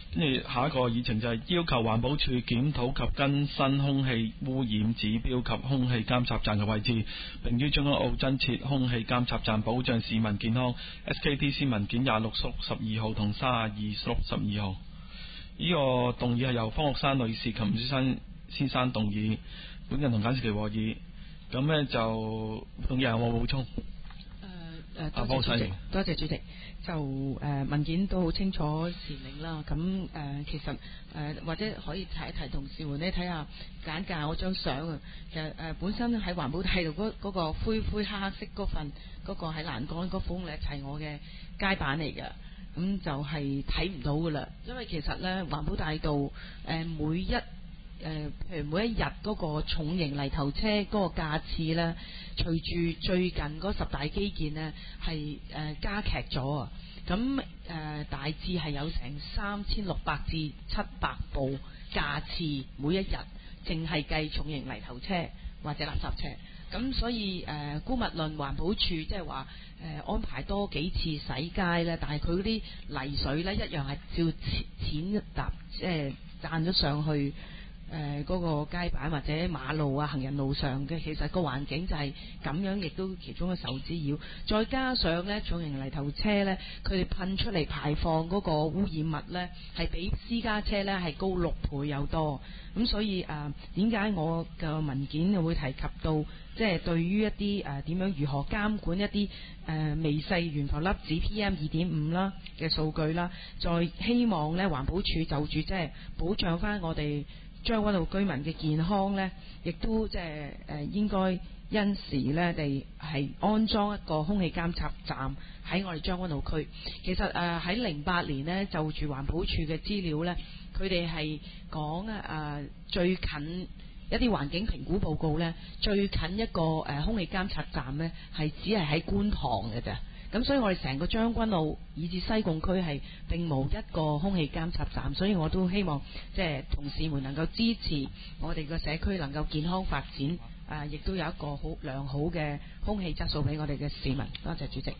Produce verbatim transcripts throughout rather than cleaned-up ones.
跟住下一個議程就係要求環保署檢討及更新空氣污染指標及空氣監察站嘅位置，並於將軍澳增設空氣監察站，保障市民健康。S K T C 文件廿六屬十二號同三十二屬十二號。呢、這個動議係由方玉山女士及吳先生先生動議，本人同簡士奇和議。咁呢就動議有冇補充？ 誒誒，多謝主席，多謝主席。就誒、呃、文件都好清楚闡明啦。咁誒、呃、其實誒、呃、或者可以提一提同事們呢，睇下簡介我張相啊。其實誒、呃、本身喺環保態度嗰嗰個灰灰黑黑色嗰份嗰、嗰個喺欄杆嗰封咧，係我嘅街板嚟嘅。咁就係睇唔到噶啦，因為其實咧環保大道誒、呃、每一誒、呃、譬如每一日嗰個重型泥頭車嗰個架次咧，隨住最近嗰十大基建咧係誒加劇咗啊，咁誒、呃、大致係有成三千六百至七百部架次每一日，淨係計重型泥頭車或者垃圾車。咁所以誒，姑勿論環保署即係話誒安排多幾次洗街咧，但係佢嗰啲泥水咧一樣係照淺搭即係彈咗上去誒嗰、呃嗰個街板或者馬路啊行人路上嘅，其實個環境就係咁樣，亦都其中一個受滋擾。再加上咧重型泥頭車咧，佢哋噴出嚟排放嗰個污染物咧，係比私家車咧係高六倍有多。咁所以誒點解我嘅文件會提及到？即係對於一啲誒點樣如何監管一啲誒、呃、微細懸浮粒子 P M 二點五啦嘅數據啦，再希望咧環保署就住即係保障翻我哋將軍澳居民嘅健康咧，亦都即係誒應該因時咧地係安裝一個空氣監察站喺我哋將軍澳區。其實誒喺零八年呢，就住環保署嘅資料咧，佢哋係講誒最近一啲環境評估報告呢，最近一個誒、呃、空氣監察站呢，係只係喺觀塘嘅啫。咁所以我哋成個將軍澳以至西貢區係並無一個空氣監察站，所以我都希望即係同事們能夠支持我哋個社區能夠健康發展，啊、呃，亦都有一個好良好嘅空氣質素俾我哋嘅市民。多謝主席。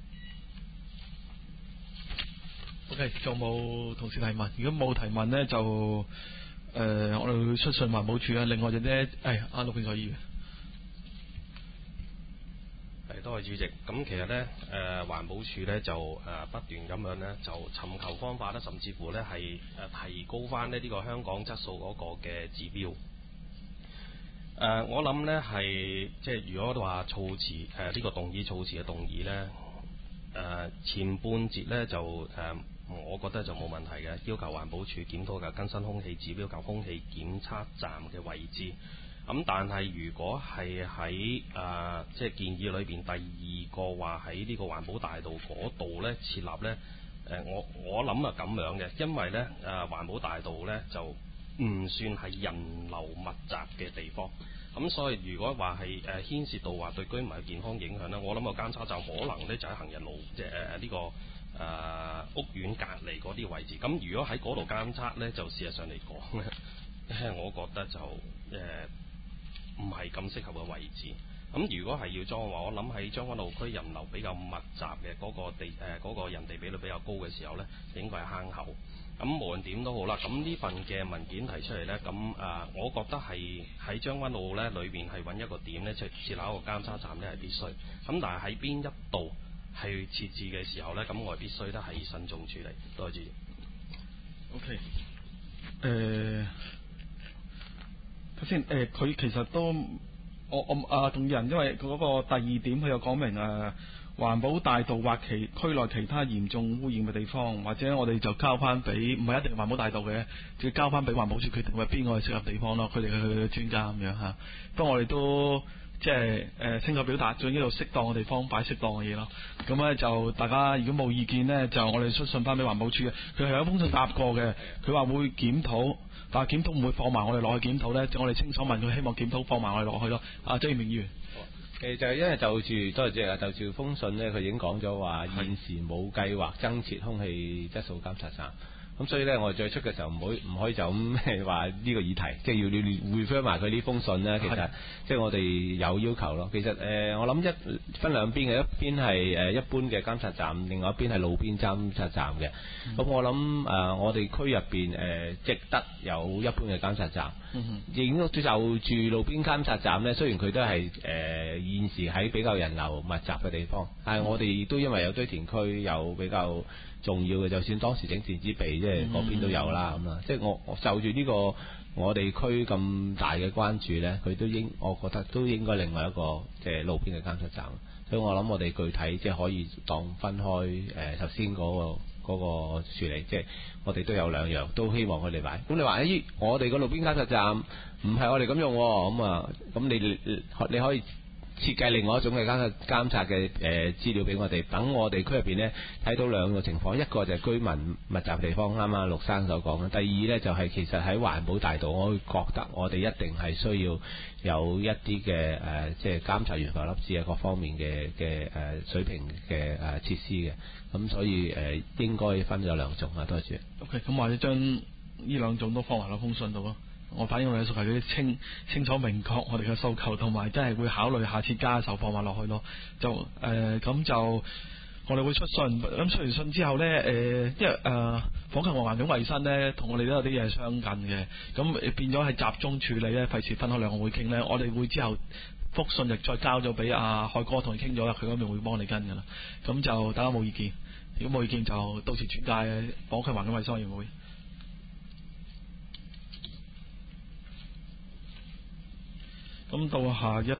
OK， 仲冇同事提問？如果冇提問呢，就。誒、呃，我哋會出信環保署啊。另外就咧，誒，阿陸炳所議員， 係多謝主席。咁其實咧，誒、呃、環保署咧就誒、呃、不斷咁樣咧，就尋求方法咧，甚至乎咧係誒提高翻咧呢個香港質素嗰個嘅指標。誒、呃，我諗咧係即係如果話措辭誒呢、呃這個動議措辭嘅動議咧，誒、呃、前半節咧就誒。呃我覺得就冇問題嘅，要求環保署檢討嘅更新空氣指標及空氣檢測站嘅位置。咁但係如果係喺誒即係建議裏邊第二個話喺呢個環保大道嗰度呢設立呢，誒、呃、我我諗啊咁樣嘅，因為呢誒、呃、環保大道呢就唔算係人流密集嘅地方。咁所以如果話係誒牽涉到話對居民嘅健康影響呢，我諗個監測站可能呢就喺行人路即係誒呢個。誒、呃、屋苑隔離嗰啲位置，咁如果喺嗰度監測呢，就事實上嚟講呢，我覺得就誒唔係咁適合嘅位置。咁如果係要裝嘅話，我諗喺將軍澳區人流比較密集嘅嗰個地誒嗰、呃嗰個人地比率比較高嘅時候呢，應該係坑口。咁無論點都好啦，咁呢份嘅文件提出嚟呢，咁誒、呃，我覺得係喺將軍澳呢裏邊係揾一個點呢，就設立一個監測站呢係必須。咁但係喺邊一度係設置嘅時候呢，咁我係必須咧係慎重處理。多謝主席。 OK，誒頭先誒，佢、呃、其實都我我啊同人，因為佢嗰個第二點佢有講明誒、呃、環保大道或其區內其他嚴重污染嘅地方，或者我哋就交翻俾唔係一定環保大道嘅，就交翻俾環保署決定為邊個係適合地方咯。佢哋嘅專家咁樣嚇，不過我哋都。即係誒清楚表達，喺呢度適當嘅地方擺適當嘅嘢咯。咁咧就大家如果冇意見呢，就我哋出信翻俾環保署嘅。佢係有一封信答過嘅，佢話會檢討，但係檢討唔會放埋我哋落去檢討呢。我哋清楚問佢，希望檢討放埋我哋落去咯。啊，張宇明議員， 其實就係因為就住多謝主席啊，就住封信呢，佢已經講咗話現時冇計劃增設空氣質素監察站。 咁所以咧，我哋再出嘅時候唔好唔可以就咁話呢個議題，即係要要 refer 埋佢呢封信咧。其實即係我哋有要求咯。其實誒、呃，我諗一分兩邊嘅，一邊係誒一般嘅監察站，另外一邊係路邊監察站嘅。咁、嗯、我諗誒、呃，我哋區入邊誒值得有一般嘅監察站。嗯亦都就住路邊監察站咧，雖然佢都係誒、呃、現時喺比較人流密集嘅地方，但係我哋亦都因為有堆填區有比較重要嘅，就算當時整電子鼻，即係嗰邊都有啦咁啦。即係我我就住呢個我哋區咁大嘅關注咧，佢都應我覺得都應該另外一個即係路邊嘅監察站。所以我諗我哋具體即係可以當分開誒頭先嗰個。嗰個處理，即係我哋都有兩樣，都希望佢哋擺。咁你話咦，我哋個路邊監察站唔係我哋咁用，咁啊，咁你你可以設計另外一種嘅監察監察嘅誒資料俾我哋，等我哋區入邊呢睇到兩個情況，一個就係居民密集地方，啱啱陸生所講啦。第二呢，就係其實喺環保大道，我會覺得我哋一定係需要有一啲嘅誒，即係監察懸浮粒子啊各方面嘅嘅誒水平嘅誒設施嘅。咁所以誒、呃、應該分咗兩種啊，多謝。 OK， 咁或者將呢兩種都放埋落封信度咯。我反映我哋嘅訴求要清清楚明確我哋嘅訴求，同埋真係會考慮下次加嘅時候放埋落去咯。就誒咁、呃、就我哋會出信，咁出完信之後咧誒、呃，因為誒火球和環境衞生咧，同我哋都有啲嘢相近嘅，咁變咗係集中處理咧，費事分開兩個會傾咧。我哋會之後覆信就再交咗俾阿海哥同佢傾咗啦，佢嗰邊會幫你跟噶啦。咁就大家冇意見，如果冇意見就到時轉介火球環境衞生委員會。咁到下一